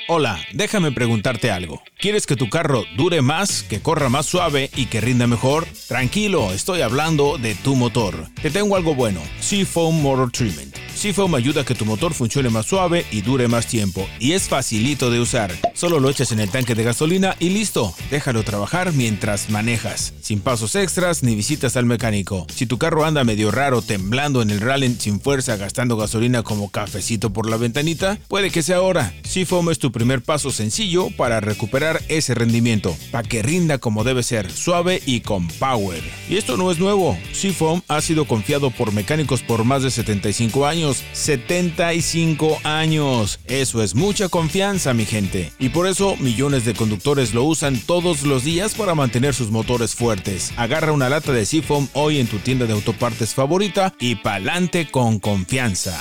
Hola, déjame preguntarte algo. ¿Quieres que tu carro dure más, que corra más suave y que rinda mejor? Tranquilo, estoy hablando de tu motor. Te tengo algo bueno, Seafoam Motor Treatment. Seafoam ayuda a que tu motor funcione más suave y dure más tiempo. Y es facilito de usar. Solo lo echas en el tanque de gasolina y listo. Déjalo trabajar mientras manejas. Sin pasos extras ni visitas al mecánico. Si tu carro anda medio raro, temblando en el rally sin fuerza, gastando gasolina como cafecito por la ventanita, puede que sea ahora. Seafoam es tu primer paso sencillo para recuperar ese rendimiento. Para que rinda como debe ser, suave y con power. Y esto no es nuevo. Seafoam ha sido confiado por mecánicos por más de 75 años. 75 años. Eso es mucha confianza, mi gente. Y por eso millones de conductores lo usan todos los días para mantener sus motores fuertes. Agarra una lata de Seafoam hoy en tu tienda de autopartes favorita y pa'lante con confianza.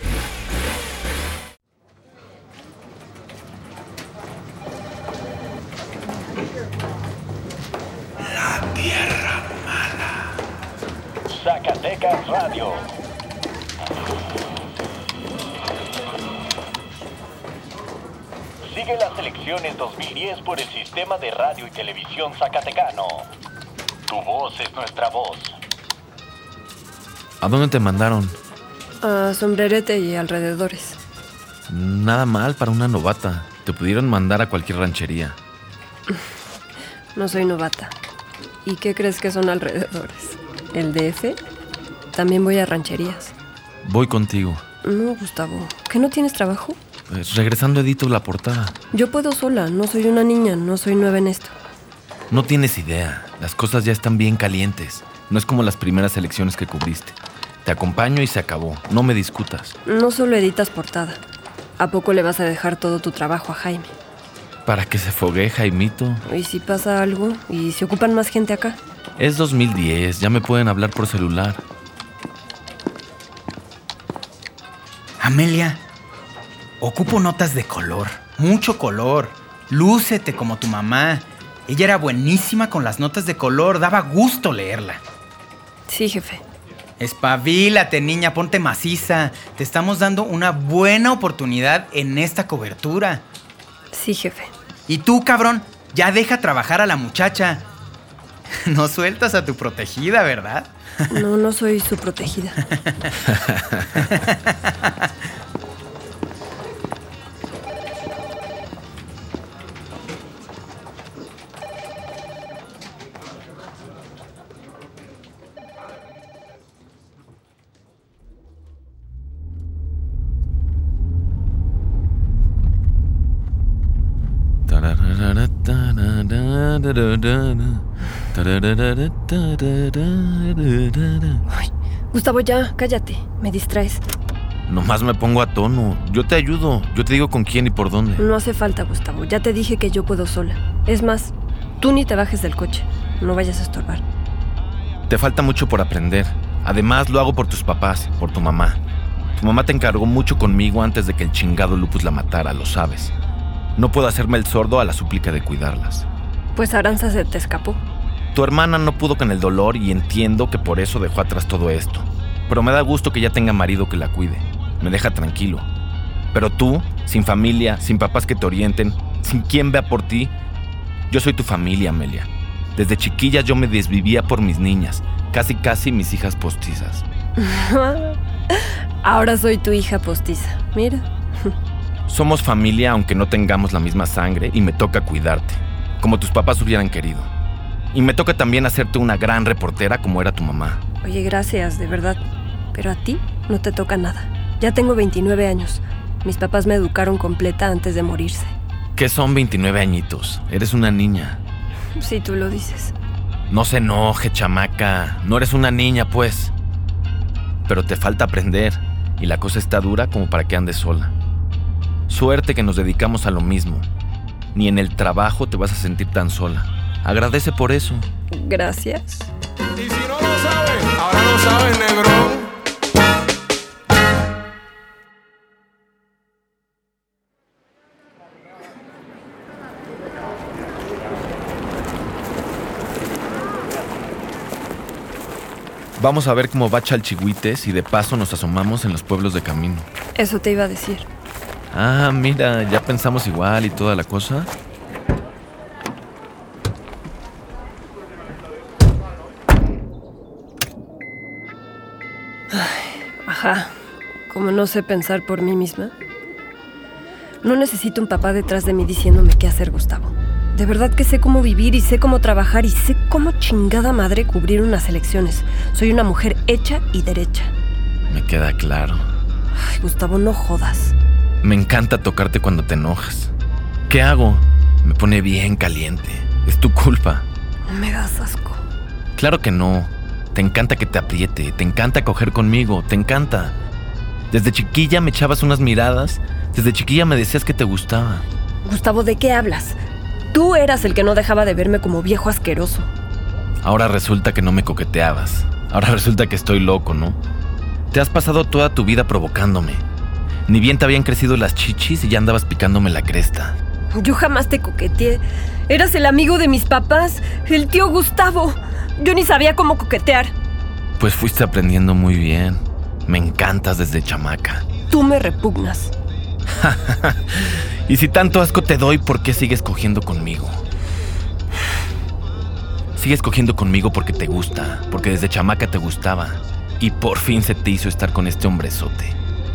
La Tierra Mala. Zacatecas Radio. Sigue las elecciones 2010 por el Sistema de Radio y Televisión Zacatecano. Tu voz es nuestra voz. ¿A dónde te mandaron? A Sombrerete y alrededores. Nada mal para una novata. Te pudieron mandar a cualquier ranchería. No soy novata. ¿Y qué crees que son alrededores? ¿El DF? También voy a rancherías. Voy contigo. No, Gustavo. ¿Que no tienes trabajo? Pues regresando edito la portada. Yo puedo sola. No soy una niña. No soy nueva en esto. No tienes idea. Las cosas ya están bien calientes. No es como las primeras elecciones que cubriste. Te acompaño y se acabó. No me discutas. No solo editas portada. ¿A poco le vas a dejar todo tu trabajo a Jaime? Para que se foguee, Jaimito. ¿Y si pasa algo? ¿Y si ocupan más gente acá? Es 2010. Ya me pueden hablar por celular. Amelia, ocupo notas de color. Mucho color. Lúcete como tu mamá. Ella era buenísima con las notas de color. Daba gusto leerla. Sí, jefe. Espabilate, niña, ponte maciza. Te estamos dando una buena oportunidad en esta cobertura. Sí, jefe. Y tú, cabrón, ya deja trabajar a la muchacha. No sueltas a tu protegida, ¿verdad? No, no soy su protegida. Ay, Gustavo, ya, cállate. Me distraes. Nomás me pongo a tono. Yo te ayudo. Yo te digo con quién y por dónde. No hace falta, Gustavo. Ya te dije que yo puedo sola. Es más, tú ni te bajes del coche. No vayas a estorbar. Te falta mucho por aprender. Además, lo hago por tus papás, por tu mamá. Tu mamá te encargó mucho conmigo antes de que el chingado lupus la matara, lo sabes. No puedo hacerme el sordo a la súplica de cuidarlas. Pues Aranza se te escapó. Tu hermana no pudo con el dolor y entiendo que por eso dejó atrás todo esto. Pero me da gusto que ya tenga marido que la cuide. Me deja tranquilo. Pero tú, sin familia, sin papás que te orienten, sin quien vea por ti, yo soy tu familia, Amelia. Desde chiquilla yo me desvivía por mis niñas, casi mis hijas postizas. Ahora soy tu hija postiza, mira. Somos familia aunque no tengamos la misma sangre y me toca cuidarte, como tus papás hubieran querido. Y me toca también hacerte una gran reportera como era tu mamá. Oye, gracias, de verdad. Pero a ti no te toca nada. Ya tengo 29 años. Mis papás me educaron completa antes de morirse. ¿Qué son 29 añitos? Eres una niña. Si tú lo dices. No se enoje, chamaca. No eres una niña, pues. Pero te falta aprender. Y la cosa está dura como para que andes sola. Suerte que nos dedicamos a lo mismo. Ni en el trabajo te vas a sentir tan sola. Agradece por eso. Gracias. Y si no lo sabes, ahora lo sabes, negrón. Vamos a ver cómo va Chalchihuites y de paso nos asomamos en los pueblos de camino. Eso te iba a decir. Ah, mira, ya pensamos igual y toda la cosa. Ajá, como no sé pensar por mí misma. No necesito un papá detrás de mí diciéndome qué hacer, Gustavo. De verdad que sé cómo vivir y sé cómo trabajar y sé cómo chingada madre cubrir unas elecciones. Soy una mujer hecha y derecha. Me queda claro. Ay, Gustavo, no jodas. Me encanta tocarte cuando te enojas. ¿Qué hago? Me pone bien caliente. Es tu culpa. Me das asco. Claro que no. Te encanta que te apriete, te encanta coger conmigo, te encanta. Desde chiquilla me echabas unas miradas, desde chiquilla me decías que te gustaba. Gustavo, ¿de qué hablas? Tú eras el que no dejaba de verme como viejo asqueroso. Ahora resulta que no me coqueteabas. Ahora resulta que estoy loco, ¿no? Te has pasado toda tu vida provocándome. Ni bien te habían crecido las chichis y ya andabas picándome la cresta. Yo jamás te coqueteé. Eras el amigo de mis papás, el tío Gustavo. Yo ni sabía cómo coquetear. Pues fuiste aprendiendo muy bien. Me encantas desde chamaca. Tú me repugnas. Y si tanto asco te doy, ¿por qué sigues cogiendo conmigo? Sigues cogiendo conmigo porque te gusta, porque desde chamaca te gustaba. Y por fin se te hizo estar con este hombrezote.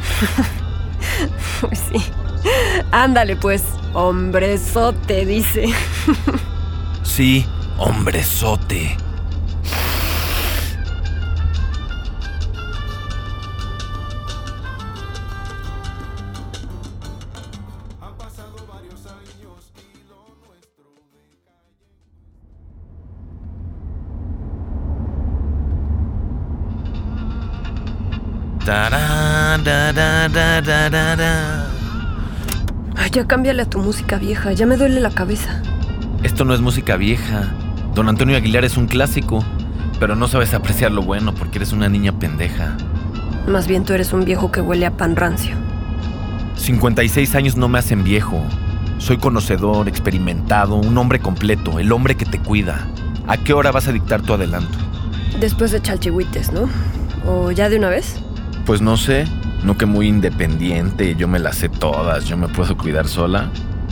Pues sí. Ándale pues, hombrezote, dice. Sí, hombrezote. Ay, ya cámbiale a tu música vieja, ya me duele la cabeza. Esto no es música vieja. Don Antonio Aguilar es un clásico, pero no sabes apreciar lo bueno porque eres una niña pendeja. Más bien tú eres un viejo que huele a pan rancio. 56 años no me hacen viejo. Soy conocedor, experimentado, un hombre completo, el hombre que te cuida. ¿A qué hora vas a dictar tu adelanto? Después de chalchihuites, ¿no? ¿O ya de una vez? Pues no sé, no que muy independiente, yo me las sé todas, yo me puedo cuidar sola.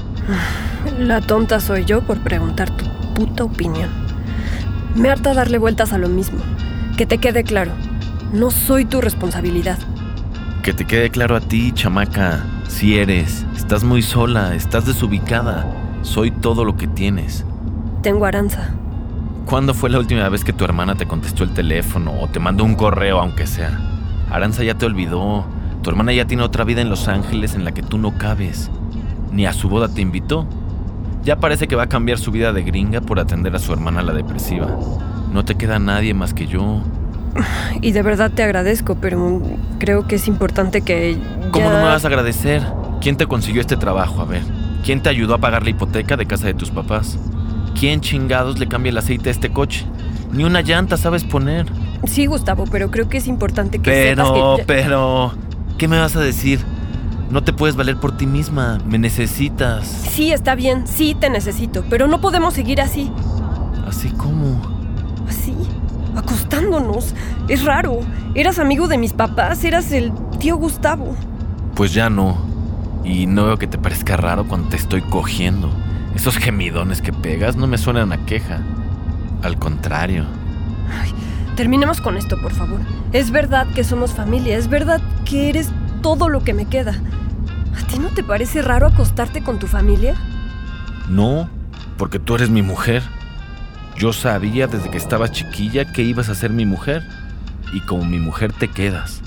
La tonta soy yo por preguntar tu puta opinión. Me harta darle vueltas a lo mismo. Que te quede claro, no soy tu responsabilidad. Que te quede claro a ti, chamaca, si eres, estás muy sola, estás desubicada, soy todo lo que tienes. Tengo a Aranza. ¿Cuándo fue la última vez que tu hermana te contestó el teléfono o te mandó un correo aunque sea? Aranza ya te olvidó. Tu hermana ya tiene otra vida en Los Ángeles en la que tú no cabes. Ni a su boda te invitó. Ya parece que va a cambiar su vida de gringa por atender a su hermana la depresiva. No te queda nadie más que yo. Y de verdad te agradezco, pero creo que es importante que ya... ¿Cómo no me vas a agradecer? ¿Quién te consiguió este trabajo? A ver, ¿quién te ayudó a pagar la hipoteca de casa de tus papás? ¿Quién chingados le cambia el aceite a este coche? Ni una llanta sabes poner. Sí, Gustavo, pero creo que es importante que sepas que... Pero... ¿Qué me vas a decir? No te puedes valer por ti misma. Me necesitas. Sí, está bien. Sí, te necesito. Pero no podemos seguir así. ¿Así cómo? ¿Así? Acostándonos. Es raro. Eras amigo de mis papás. Eras el tío Gustavo. Pues ya no. Y no veo que te parezca raro cuando te estoy cogiendo. Esos gemidones que pegas no me suenan a queja. Al contrario. Ay, terminemos con esto, por favor. Es verdad que somos familia. Es verdad que eres todo lo que me queda. ¿A ti no te parece raro acostarte con tu familia? No, porque tú eres mi mujer. Yo sabía desde que estabas chiquilla que ibas a ser mi mujer. Y como mi mujer te quedas.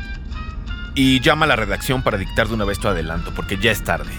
Y llama a la redacción para dictar de una vez tu adelanto, porque ya es tarde.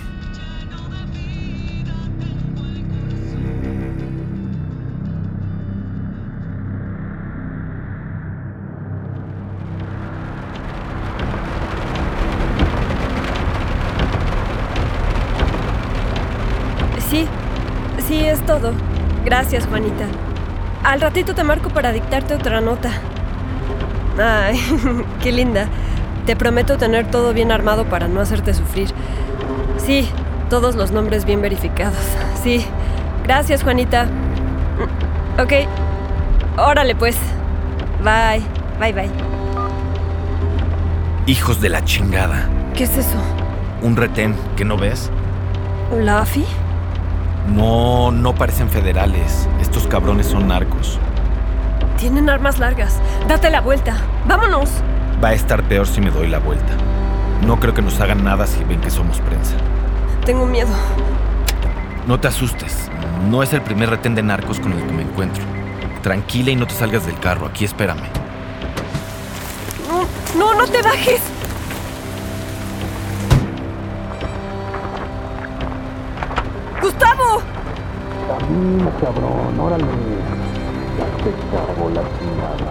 Sí, es todo. Gracias, Juanita. Al ratito te marco para dictarte otra nota. Ay, qué linda. Te prometo tener todo bien armado para no hacerte sufrir. Sí, todos los nombres bien verificados. Sí. Gracias, Juanita. Ok. Órale, pues. Bye. Bye. Hijos de la chingada. ¿Qué es eso? Un retén, ¿qué no ves? ¿La AFI? No parecen federales. Estos cabrones son narcos. Tienen armas largas. Date la vuelta. ¡Vámonos! Va a estar peor si me doy la vuelta. No creo que nos hagan nada si ven que somos prensa. Tengo miedo. No te asustes. No es el primer retén de narcos con el que me encuentro. Tranquila y no te salgas del carro. Aquí espérame. No te bajes. ¡Gustavo! Camina, cabrón, órale. Ya te cargo la chingada.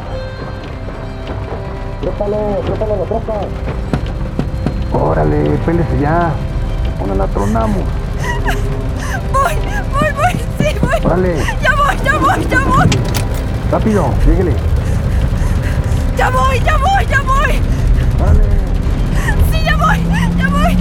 Trépale la troca. Órale, pélese ya. Una la tronamos. Voy, sí, voy. Órale. Ya voy. Rápido, lléguele. Ya voy. Órale. Sí, ya voy.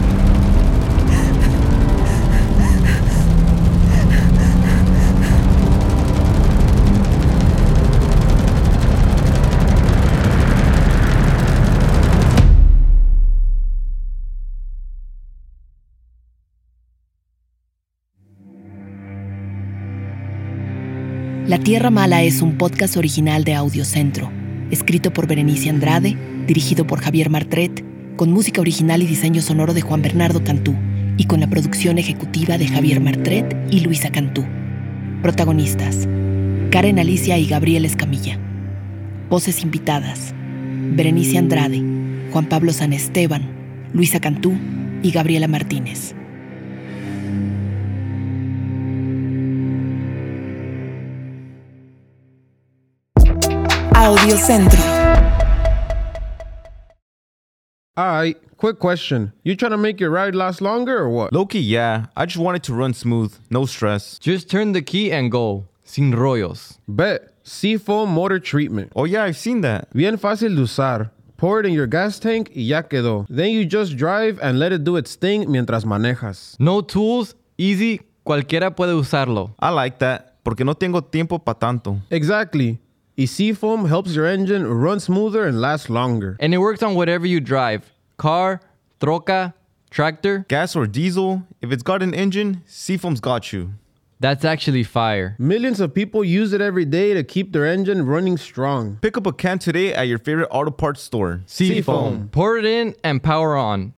La Tierra Mala es un podcast original de Audiocentro, escrito por Berenice Andrade, dirigido por Javier Martret, con música original y diseño sonoro de Juan Bernardo Cantú, y con la producción ejecutiva de Javier Martret y Luisa Cantú. Protagonistas: Karen Alicia y Gabriel Escamilla. Voces invitadas: Berenice Andrade, Juan Pablo San Esteban, Luisa Cantú y Gabriela Martínez. Audiocentro. Alright, quick question. You trying to make your ride last longer or what? Loki, yeah. I just want it to run smooth. No stress. Just turn the key and go. Sin rollos. Bet. Seafoam Motor Treatment. Oh, yeah, I've seen that. Bien fácil de usar. Pour it in your gas tank y ya quedó. Then you just drive and let it do its thing mientras manejas. No tools, easy, cualquiera puede usarlo. I like that, porque no tengo tiempo pa' tanto. Exactly. Y Seafoam helps your engine run smoother and last longer. And it works on whatever you drive. Car, troca, tractor. Gas or diesel, if it's got an engine, Seafoam's got you. That's actually fire. Millions of people use it every day to keep their engine running strong. Pick up a can today at your favorite auto parts store. Seafoam. Pour it in and power on.